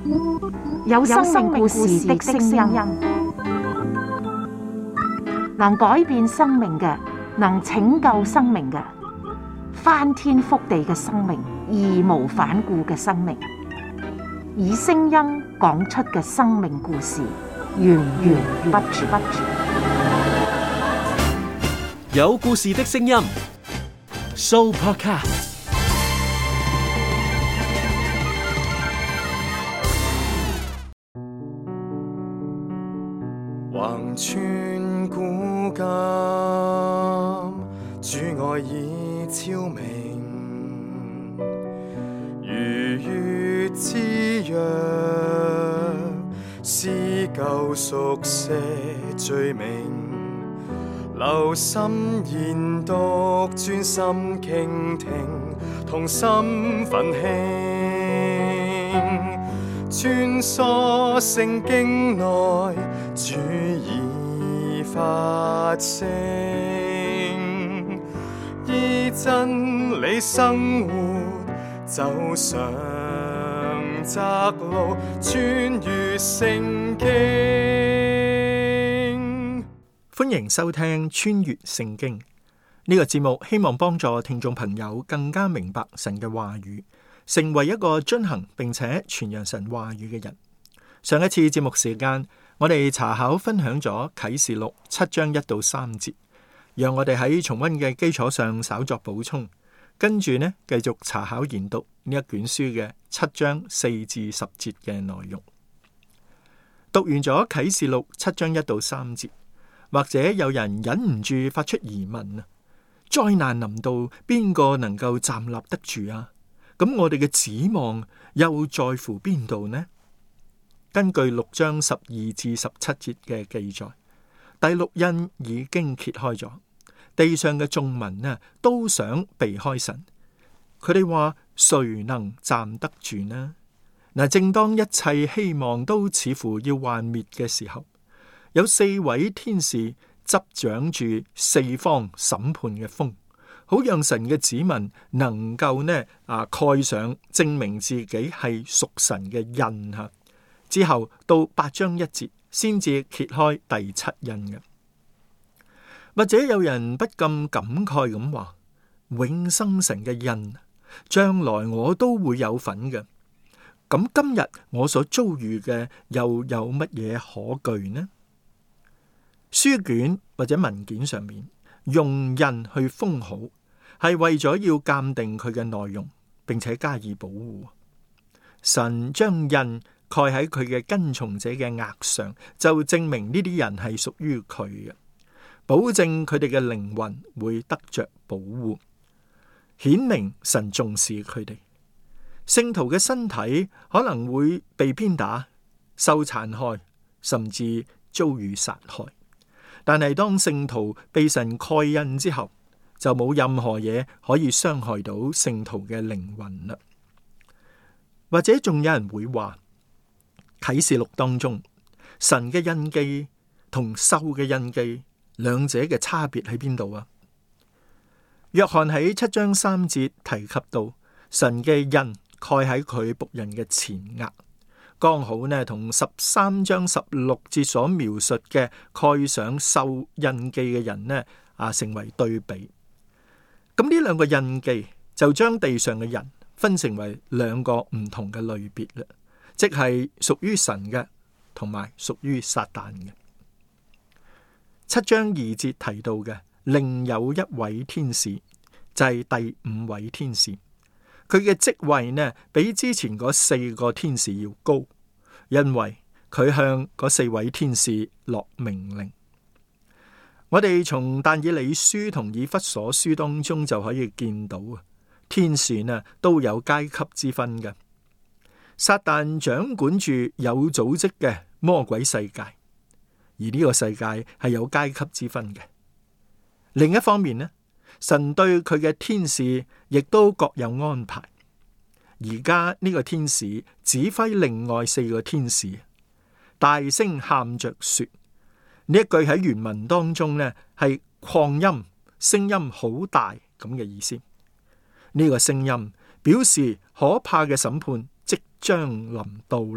有生命故事的聲音，能改變生命嘅，能拯救生命嘅，翻天覆地嘅生命，義無反顧嘅生命，以聲音講出嘅生命故事，源源不絕。 有故事的聲音 ，Sooopodcast。 橫穿古今，主愛已超明，如月之約，撕舊熟寫罪名，留心研讀，專心傾聽，同心奮興，穿梭聖經內，主已發聲，依真理生活，走上窄路，穿越聖經。 歡迎收聽穿越聖經呢個節目，希望幫助聽眾朋友更加明白神嘅話語，成為一個遵行並且傳揚神話語嘅人。上一次節目時間，我哋查考分享咗啟示錄7章1到3節，讓我哋喺重溫嘅基礎上稍作補充，跟住呢繼續查考研讀呢一卷書嘅7章4至10節嘅內容。讀完咗啟示錄7章1到3節，或者有人忍唔住發出疑問啊，災難臨到，邊個能夠站立得住啊？咁我哋嘅指望又在乎邊度呢？根據6章12至17節嘅記載，第六印已經揭開咗，地上嘅眾民呢都想避開神，佢哋話誰能站得住呢？嗱，正當一切希望都似乎要幻滅嘅時候，有4位天使執掌住四方審判嘅風，好讓神嘅子民能夠蓋上證明自己係屬神嘅印吓。之後到8章1節先至揭開第7印嘅。或者有人不禁感慨咁話：永生神嘅印，將來我都會有份嘅。咁今日我所遭遇嘅又有乜嘢可懼呢？書卷或者文件上面用印去封好，係為咗要鑒定佢嘅內容，並且加以保護。神將印蓋喺佢嘅跟從者嘅額上，就證明呢啲人係屬於佢嘅，保證佢哋嘅靈魂會得着保護，顯明神重視佢哋。聖徒嘅身體可能會被鞭打、受殘害，甚至遭遇殺害。但係當聖徒被神蓋印之後，就冇任何嘢可以傷害到聖徒嘅靈魂啦。或者仲有人會話，啟示錄當中神嘅印記同獸嘅印記兩者嘅差別喺邊度啊？約翰喺7章3節提及到神嘅印蓋喺佢僕人嘅前額，剛好呢同13章16節所描述嘅蓋上獸印記嘅人呢成為對比。咁呢兩個印記就將地上嘅人分成為兩個唔同嘅類別啦，即係屬於神嘅同埋屬於撒旦嘅。7章2節提到嘅另有一位天使，就係第5位天使。佢嘅職位呢，比之前嗰4個天使要高，因為佢向嗰4位天使落命令。我哋從但以理書同以弗所書當中就可以見到啊，天使呢都有階級之分嘅。撒旦掌管住有組織嘅魔鬼世界，而呢個世界係有階級之分嘅。另一方面呢，神對佢嘅天使亦都各有安排。而家呢個天使指揮另外4個天使，大聲喊着說，呢一句喺原文當中呢係擴音，聲音好大咁嘅意思。呢個聲音表示可怕嘅審判即將臨到啦。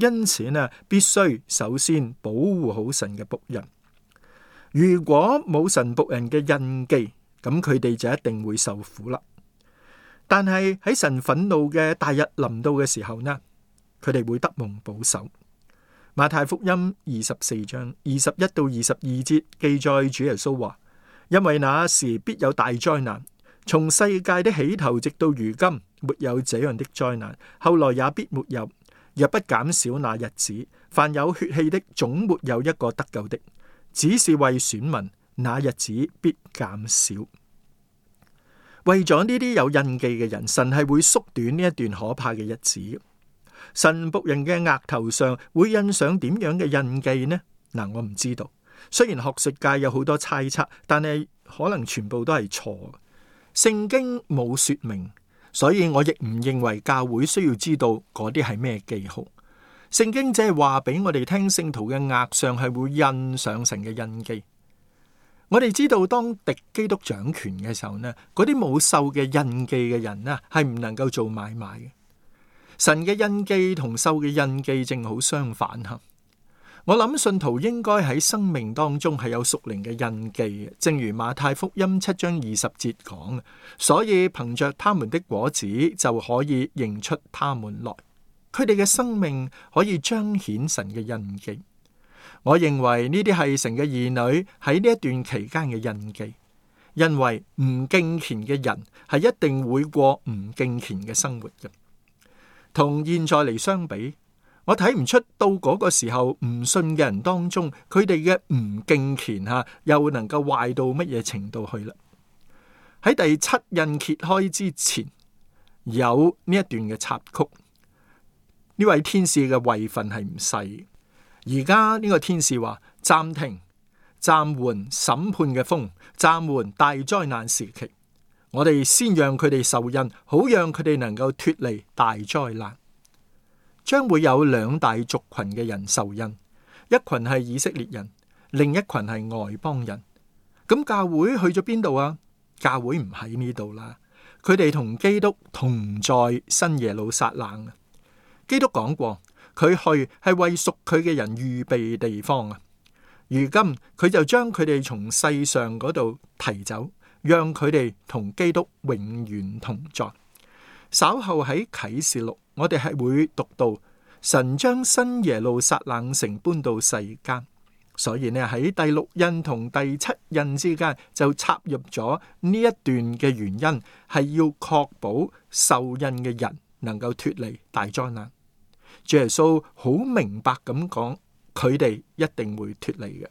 因此呢，必須首先保護好神嘅僕人。如果冇神僕人嘅印記，咁佢哋就一定會受苦啦。但係喺神憤怒嘅大日臨到嘅時候呢，佢哋會得蒙保守。馬太福音24章21到22節記載主耶穌話：因為那時必有大災難，從世界的起頭直到如今，沒有這樣的災難，後來也必沒有。若不減少那日子，凡有血氣的總沒有一個得救的，只是為選民，那日子必減少。為咗呢啲有印記嘅人，神係會縮短呢一段可怕嘅日子。神僕人嘅額頭上會印上點樣嘅印記呢？我唔知道。雖然學術界有好多猜測，但係可能全部都係錯。聖經冇說明。所以我亦唔認為教會需要知道嗰啲係咩記號。聖經只係話俾我哋聽，聖徒嘅額上係會印上神嘅印記。我哋知道當敵基督掌權嘅時候呢，嗰啲冇獸嘅印記嘅人呢，係唔能夠做買賣嘅。神嘅印記同獸嘅印記正好相反吓。我諗信徒應該喺生命當中係有屬靈嘅印記，正如馬太福音7章20節講，所以憑着他們的果子就可以認出他們來。佢哋嘅生命可以彰顯神嘅印記。我認為呢啲係神嘅兒女喺呢一段期間嘅印記，因為唔敬虔嘅人係一定會過唔敬虔嘅生活嘅。同現在嚟相比，我睇唔出到嗰個時候唔信嘅人當中，佢哋嘅唔敬虔又能夠壞到乜嘢程度去啦。喺第7印揭開之前，有呢一段嘅插曲。呢位天使嘅位份係唔細。而家呢個天使話暫停、暫緩審判嘅風，暫緩大災難時期。我哋先讓佢哋受印，好讓佢哋能夠脫離大災難。將會有兩大族群嘅人受印，一群係以色列人，另一群係外邦人。咁教會去咗邊度啊？教會唔喺呢度啦，佢哋同基督同在新耶路撒冷啊。基督講過，佢去係為屬佢嘅人預備地方啊。如今佢就將佢哋從世上嗰度提走，讓佢哋同基督永遠同在。稍後喺啟示錄，我哋係會讀到神將新耶路撒冷城搬到世間，所以呢喺第6印同第7印之間就插入咗呢一段嘅原因，係要確保受印嘅人能夠脫離大災難。主耶穌好明白咁講，佢哋一定會脫離嘅。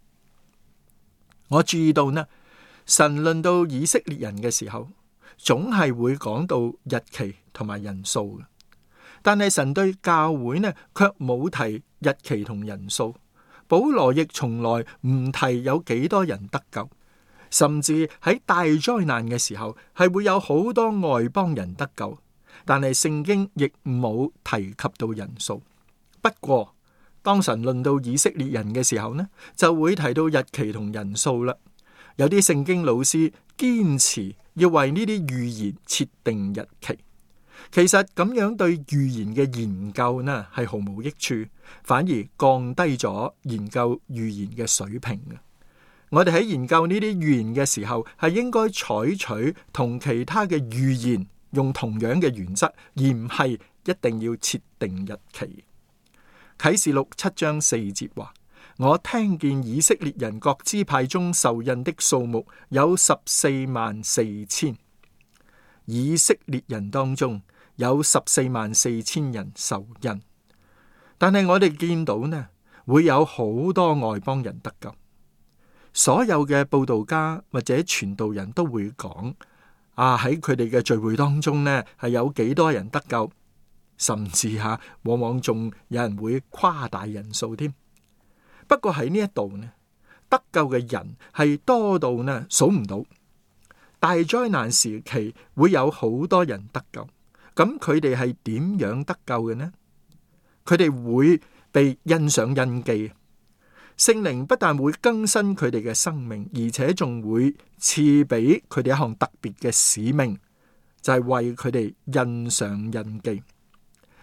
我注意到呢，神論到以色列人嘅時候，總係會講到日期同埋人數嘅，但係神對教會呢，卻冇提日期同人數。保羅亦從來唔提有幾多人得救，甚至喺大災難嘅時候係會有好多外邦人得救，但係聖經亦冇提及到人數。不過當神論到以色列人嘅時候呢，就會提到日期同人數啦。有啲聖經老師堅持要為呢啲預言設定日期，其實咁樣對預言嘅研究呢係毫無益處，反而降低咗研究預言嘅水平嘅。我哋喺研究呢啲預言嘅時候，係應該採取同其他嘅預言用同樣嘅原則，而唔係一定要設定日期。啟示錄7章4節話：我聽見以色列人各支派中受印的數目有144000，以色列人當中有144000人受印。但係我哋見到呢，會有好多外邦人得救。所有嘅佈道家或者傳道人都會講，喺佢哋嘅聚會當中呢，係有幾多人得救，甚至往往仲有人會誇大人數添。不過喺呢一度呢，得救嘅人係多到呢數唔到。大災難時期會有好多人得救，咁佢哋係點樣得救嘅呢？佢哋會被印上印記，聖靈不但會更新佢哋嘅生命，而且仲會賜俾佢哋一項特別嘅使命，就係為佢哋印上印記。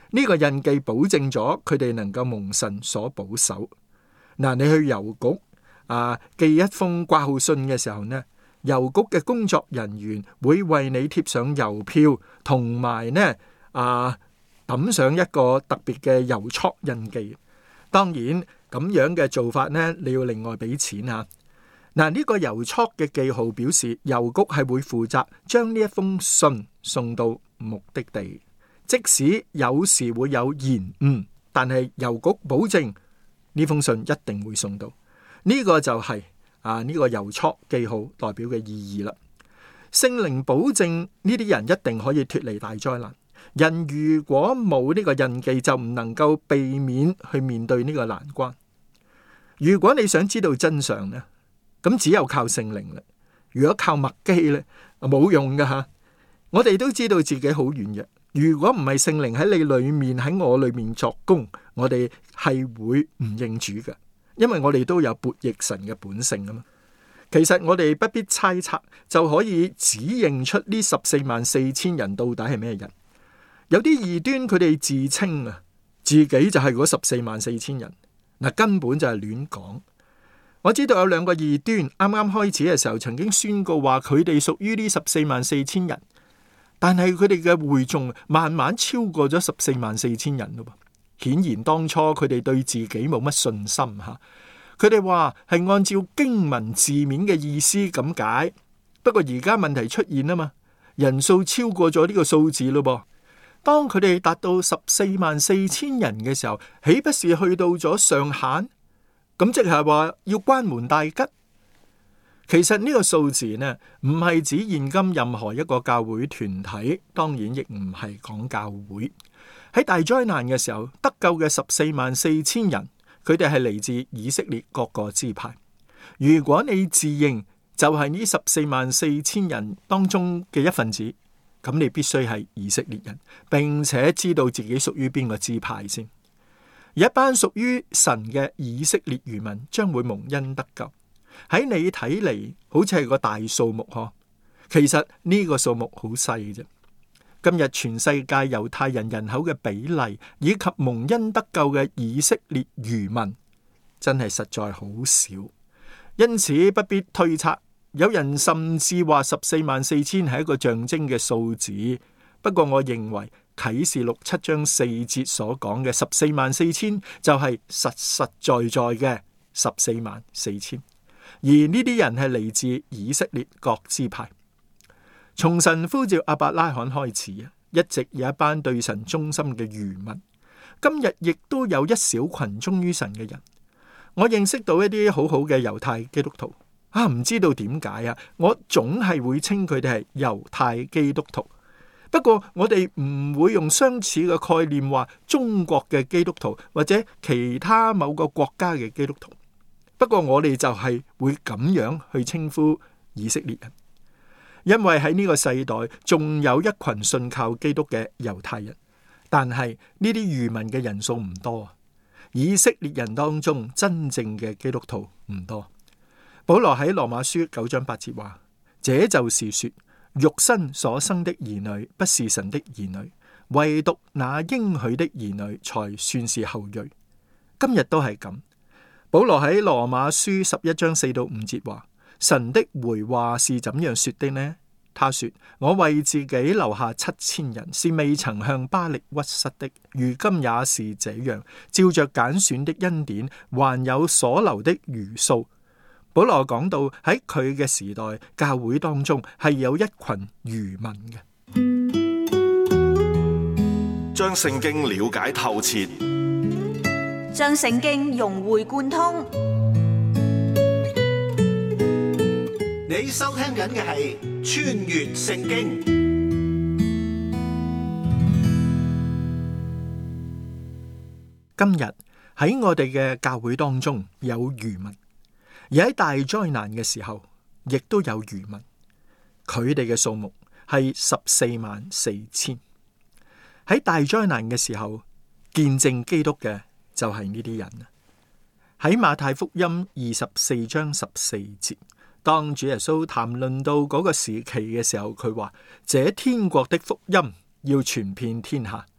呢個印記保證咗佢哋能夠蒙神所保守。嗱，你去郵局寄一封掛號信嘅時候呢，郵局嘅工作人員會為你貼上郵票，同埋呢抌上一個特別嘅郵戳印記。當然咁樣嘅做法呢，你要另外俾錢吓。嗱，呢個郵戳嘅記號表示郵局係會負責將呢一封信送到目的地，即使有時會有延誤，但係郵局保證呢封信一定會送到。呢個就係呢個郵戳記號代表嘅意義啦。聖靈保證呢啲人一定可以脫離大災難。人如果冇呢個印記，就唔能夠避免去面對呢個難關。如果你想知道真相呢，咁只有靠聖靈啦。如果靠麥基呢，冇用噶吓。我哋都知道自己好軟弱。如果唔係聖靈喺你裏面，喺我裏面作工，我哋係會唔認主嘅，因為我哋都有悖逆神嘅本性啊嘛。其實我哋不必猜測就可以指認出呢144000人到底係咩人。有啲異端佢哋自稱自己就係嗰144000人，根本就係亂講。我知道有兩個異端啱啱開始嘅時候曾經宣告話佢哋屬於呢144000人，但係佢哋嘅會眾慢慢超過咗144000人咯。顯然當初佢哋對自己冇乜信心吓，佢哋話係按照經文字面嘅意思咁解。不過而家問題出現啊嘛，人數超過咗呢個數字咯噃。當佢哋達到144000人嘅時候，豈不是去到咗上限？咁即係話要關門大吉。其實呢個數字呢，唔係指現今任何一個教會團體，當然亦唔係講教會。喺大災難嘅時候，得救嘅144000人，佢哋係嚟自以色列各個支派。如果你自認就係呢144000人當中嘅一份子，咁你必須係以色列人，並且知道自己屬於邊個支派先。一班屬於神嘅以色列餘民將會蒙恩得救。喺你睇嚟好似係個大數目嗬，其實呢個數目好細啫。今日全世界猶太人人口嘅比例以及蒙恩得救嘅以色列餘民真係實在好少，因此不必推測。有人甚至話144000係一個象徵嘅數字，不過我認為啟示錄7章4節所講嘅144000就係實實在在嘅144000，而呢啲人係嚟自以色列各支派。從神呼召亞伯拉罕開始，一直有一班對神忠心嘅餘民，今日亦都有一小群忠於神嘅人。我認識到一啲好好嘅猶太基督徒。唔知道點解我總係會稱佢哋係猶太基督徒。不過我哋唔會用相似嘅概念話中國嘅基督徒或者其他某個國家嘅基督徒。不過我哋就係會咁樣去稱呼以色列人，因為喺呢個世代仲有一群信靠基督嘅猶太人，但係呢啲餘民嘅人數唔多。以色列人當中真正嘅基督徒唔多。保羅喺羅馬書9章8節話：這就是說，肉身所生的兒女不是神的兒女，唯獨那應許的兒女才算是後裔。今日都係咁。保羅喺羅馬書11章4到5節話：神的回話是怎樣說的呢？他說：我為自己留下7000人，是未曾向巴力屈膝的，如今也是這樣，照着揀選的恩典，還有所留的餘數。保羅講到喺佢嘅時代，教會當中係有一群餘民嘅。 將聖經了解透徹， 將聖經融會貫通。 你收聽緊嘅係穿越聖經。 今日喺我哋嘅教會當中有餘民。而喺大災難嘅時候，亦都有餘民，佢哋嘅數目係144000。喺大災難嘅時候，見證基督嘅就係呢啲人。喺馬太福音24章14節，當主耶穌談論到嗰個時期嘅時候，佢話：這天國的福音要傳遍天下，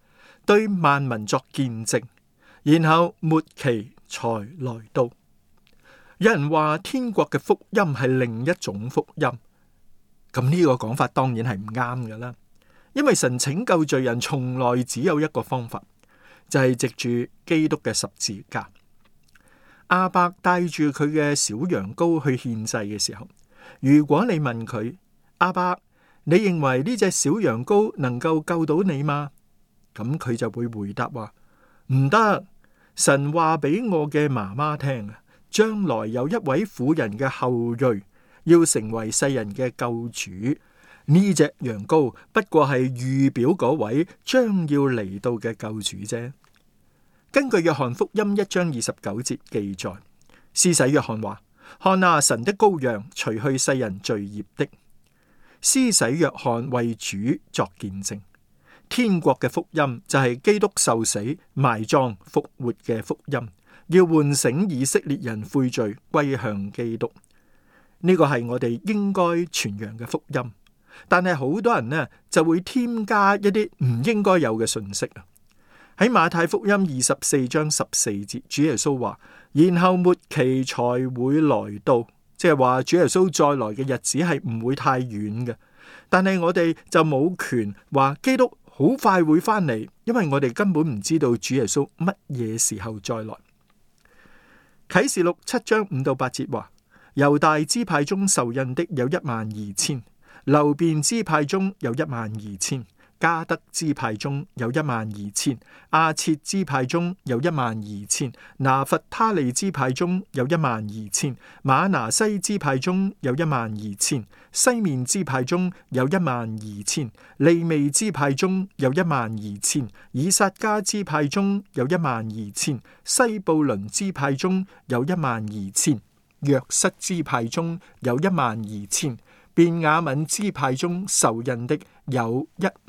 對萬民作見證，然後末期才來到。有人話天國嘅福音係另一種福音，咁呢個講法當然係唔啱㗎啦。因為神拯救罪人從來只有一個方法，就係藉住基督嘅十字架。亞伯帶住佢嘅小羊羔去獻祭嘅時候，如果你問佢，亞伯，你認為呢隻小羊羔能夠救到你嗎？咁佢就會回答話，唔得。神話俾我嘅媽媽聽啊，將來有一位婦人嘅後裔要成為世人嘅救主。呢隻羊羔不過係預表嗰位將要嚟到嘅救主啫。根據約翰福音1章29節記載，施洗約翰話，看啊，神的羔羊，除去世人罪孽的。施洗約翰為主作見證，天國嘅福音就係基督受死、埋葬、復活嘅福音，要喚醒以色列人悔罪歸向基督。呢個係我哋應該傳揚嘅福音。但係好多人呢就會添加一啲唔應該有嘅信息啊！喺馬太福音24章14節，主耶穌話，然後末期才會來到，即係話主耶穌再來嘅日子係唔會太遠嘅。但係我哋就冇權話基督好快會翻嚟，因為我哋根本唔知道主耶穌乜嘢時候再來。啟示錄7章5到8節話，猶大支派中受印的有12000。流便支派中有12000，加德支派中有12000，亞設支派中有12000，拿弗他利支派中有12000，馬拿西支派中有12000，西面支派中有12000，利未支派中有12000，以撒迦支派中有12000，西布倫支派中有12000，約瑟支派中有12000。便雅憫支派中受印的有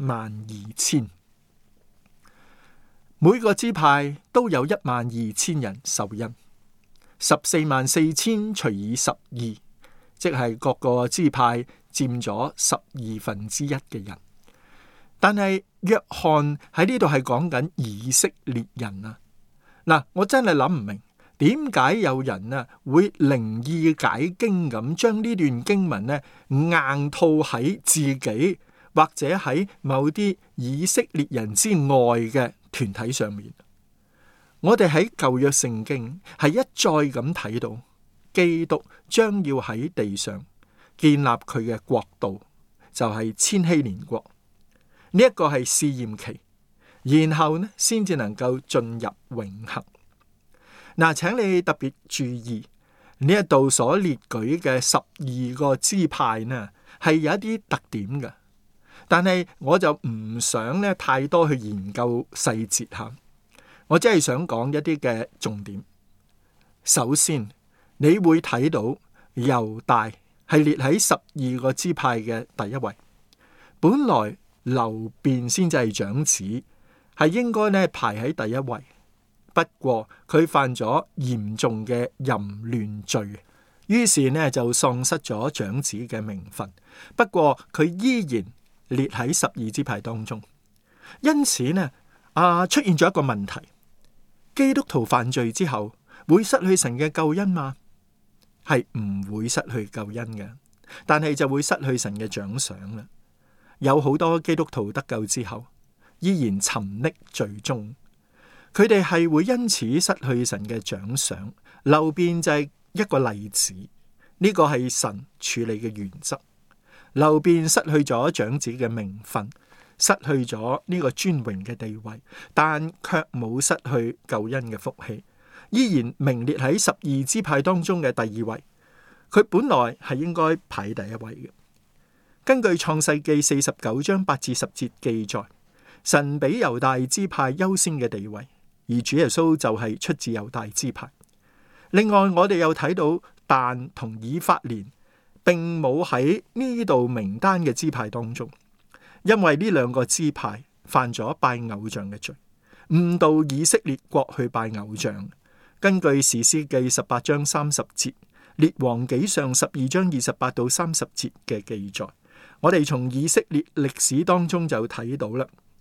12000，每個支派都有12000人受印，144000除以12，即係各個支派佔咗1/12嘅人。但係約翰喺呢度係講緊以色列人啊！嗱，我真係諗唔明。點解有人啊會靈意解經咁將呢段經文呢硬套喺自己或者喺某啲以色列人之外嘅團體上面？我哋喺舊約聖經係一再咁睇到基督將要喺地上建立佢嘅國度，就係千禧年國。呢一個係試驗期，然後呢先至能夠進入永恆。嗱，請你特別注意呢一度所列舉嘅12個支派呢，係有一啲特點嘅。但係我就唔想呢太多去研究細節吓，我只係想講一啲嘅重點。首先，你會睇到猶大係列喺12個支派嘅第一位。本來流便先至係長子，係應該呢排喺第一位。不過佢犯咗嚴重嘅淫亂罪，於是呢就喪失咗長子嘅名分。不過佢依然列喺12支派當中。因此呢，出現咗一個問題：基督徒犯罪之後會失去神嘅救恩嗎？係唔會失去救恩嘅，但係就會失去神嘅獎賞啦。有好多基督徒得救之後，依然沉溺罪中。佢哋係會因此失去神嘅獎賞，流便就係一個例子。呢個係神處理嘅原則。流便失去咗長子嘅名分，失去咗呢個尊榮嘅地位，但卻冇失去救恩嘅福氣，依然名列喺12支派當中嘅第2位。佢本來係應該排第一位嘅。根據創世記49章8至10節記載，神俾猶大支派優先嘅地位。而主耶穌就係出自猶大支派。另外，我哋又睇到但同以法蓮並冇喺呢度名單嘅支派當中，因為呢兩個支派犯咗拜偶像嘅罪，誤導以色列國去拜偶像。根據士師記18章30節、列王紀上12章28到30節嘅記載，我哋從以色列歷史當中就睇到啦。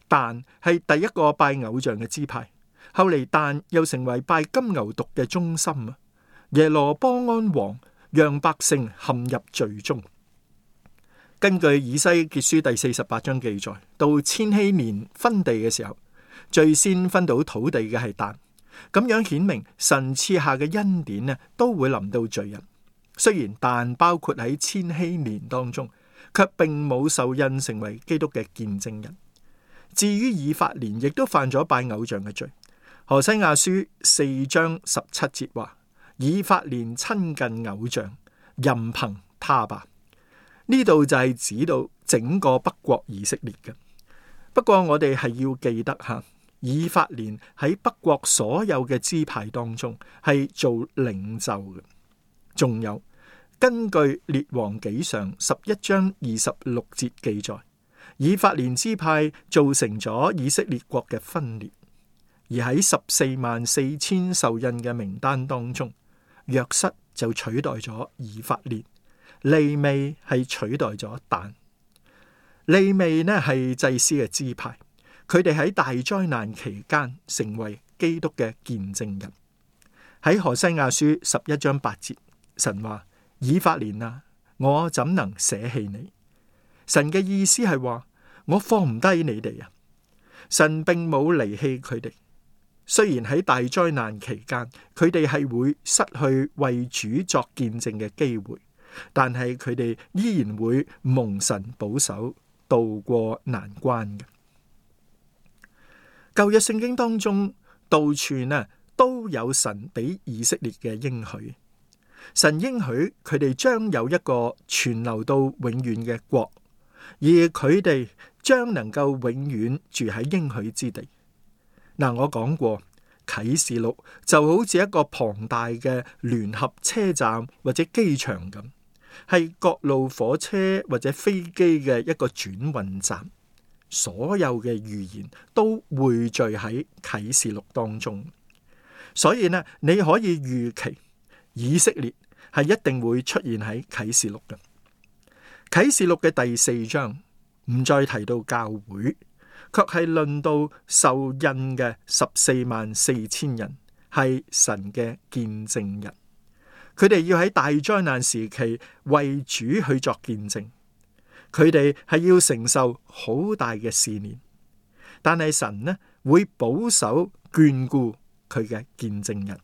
但係第一個拜偶像嘅支派，後嚟但又成為拜金牛犢嘅中心啊！耶羅波安王讓百姓陷入罪中。根據以西結書第48章記載，到千禧年分地嘅時候，最先分到土地嘅係但，咁樣顯明神賜下嘅恩典呢，都會臨到罪人。雖然但包括喺千禧年當中，卻並冇受印成為基督嘅見證人。至於以法蓮，亦都犯咗拜偶像嘅罪。何西阿書4章17節話：以法蓮親近偶像，任憑他吧。呢度就係指到整個北國以色列嘅。不過我哋係要記得吓，以法蓮喺北國所有嘅支派當中係做領袖嘅。仲有根據列王紀上11章26節記載，以法蓮支派造成咗以色列國嘅分裂。而喺144000受印嘅名單當中，約瑟就取代咗以法蓮。利未係取代咗但。利未呢係祭司嘅支派，佢哋喺大災難期間成為基督嘅見證人。喺何西阿書11章8節，神話：以法蓮啊，我怎能捨棄你？神嘅意思係話，我放唔低你哋啊。神並冇離棄佢哋，雖然喺大災難期間，佢哋係會失去為主作見證嘅機會。但係佢哋依然會蒙神保守，渡過難關嘅。舊約聖經當中，到處呢都有神俾以色列嘅應許。神應許佢哋將有一個存留到永遠嘅國，而佢哋將能夠永遠住喺應許之地。嗱，我講過啟示錄就好似一個龐大嘅聯合車站或者機場咁。係各路火車或者飛機嘅一個轉運站，所有嘅預言都匯聚喺啟示錄當中。所以呢，你可以預期以色列係一定會出現喺啟示錄嘅。啟示錄嘅第4章唔再提到教會，卻係論到受印嘅144000人係神嘅見證人。佢哋要喺大災難時期為主去作見證，佢哋係要承受好大嘅試煉，但係神呢會保守眷顧佢嘅見證人。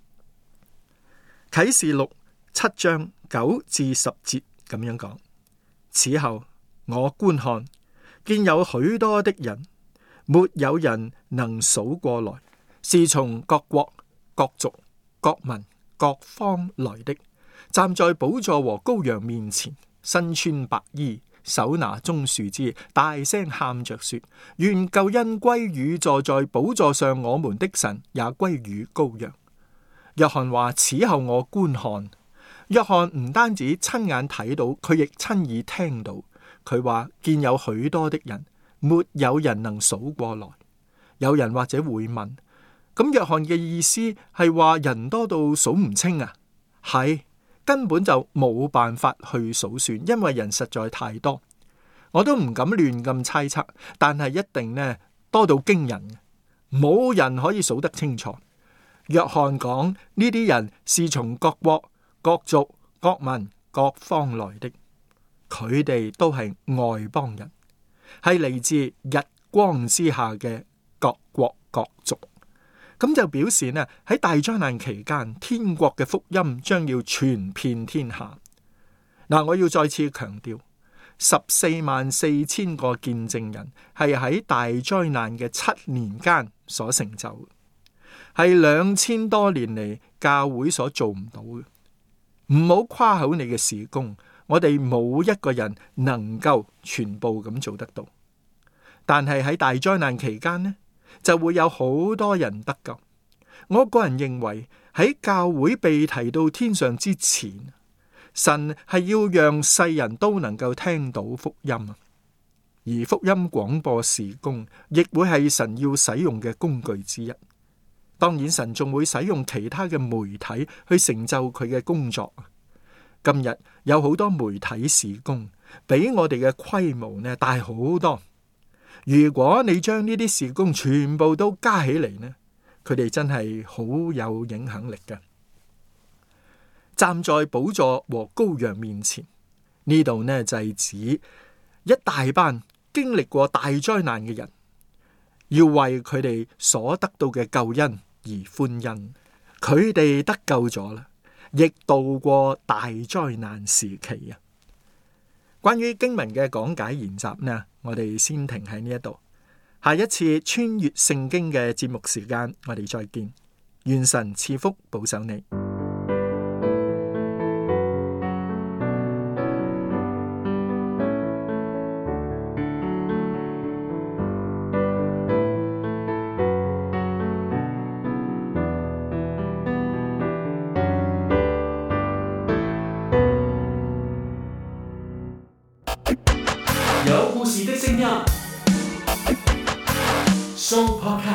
啟示錄7章9至10節咁樣講：此後我觀看，見有許多的人，沒有人能數過來，是從各國、各族、各民、各方來的，站在寶座和羔羊面前，身穿白衣，手拿棕樹枝，大聲喊着說：願救恩歸於坐在寶座上我們的神，也歸於羔羊。約翰話：此後我觀看。約翰唔單止親眼睇到，佢亦親耳聽到。佢話見有許多的人，沒有人能數過來。有人或者會問：咁約翰嘅意思係話人多到數唔清啊？係，根本就冇辦法去數算，因為人實在太多。我都唔敢亂咁猜測，但係一定呢多到驚人，冇人可以數得清楚。約翰講呢啲人是從各國、各族、各民、各方來的，佢哋都係外邦人，係嚟自日光之下嘅各國各族。咁就表示呢喺大災難期間，天國嘅福音將要傳遍天下。嗱，我要再次強調，144000個見證人係喺大災難嘅7年間所成就，係2000多年嚟教會所做唔到嘅。唔好誇口你嘅事工，我哋冇一個人能夠全部咁做得到。但係喺大災難期間呢，就會有好多人得救。我個人認為喺教會被提到天上之前，神係要讓世人都能夠聽到福音，而福音廣播事工亦會係神要使用嘅工具之一。當然神仲會使用其他嘅媒體去成就佢嘅工作。今日有好多媒體事工比我哋嘅規模呢大好多。 如果你將呢啲事工全部都加起嚟呢，佢哋真係好有影響力嘅。站在寶座和羔羊面前，呢度呢就係指一大班經歷過大災難嘅人，要為佢哋所得到嘅救恩而歡欣。佢哋得救咗啦，亦度過大災難時期啊！關於經文嘅講解研習呢，我哋先停喺呢一度。下一次穿越聖經嘅節目時間，我哋再見。願神賜福保守你。 有故事的聲音，Show Podcast。